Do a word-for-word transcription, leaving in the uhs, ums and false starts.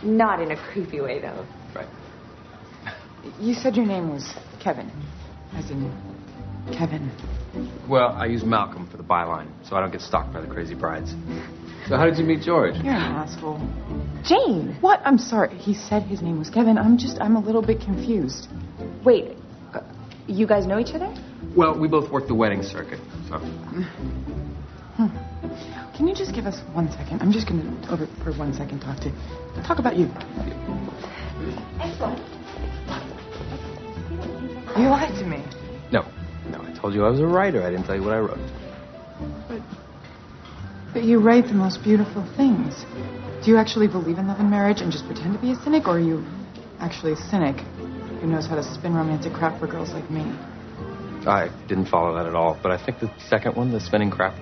Not in a creepy way, though. Right. You said your name was Kevin. As in Kevin. Well, I use Malcolm for the byline, so I don't get stalked by the crazy brides. So how did you meet George? You're an asshole. Jane! What? I'm sorry. He said his name was Kevin. I'm just, I'm a little bit confused. Wait, uh, you guys know each other? Well, we both work the wedding circuit, so... Hmm. Can you just give us one second? I'm just going to, over for one second, talk to... Talk about you. Excellent. You lied to me. No. No, I told you I was a writer. I didn't tell you what I wrote. But... But you write the most beautiful things. Do you actually believe in love and marriage and just pretend to be a cynic, or are you actually a cynic who knows how to spin romantic crap for girls like me? I didn't follow that at all, but I think the second one, the spinning crap one,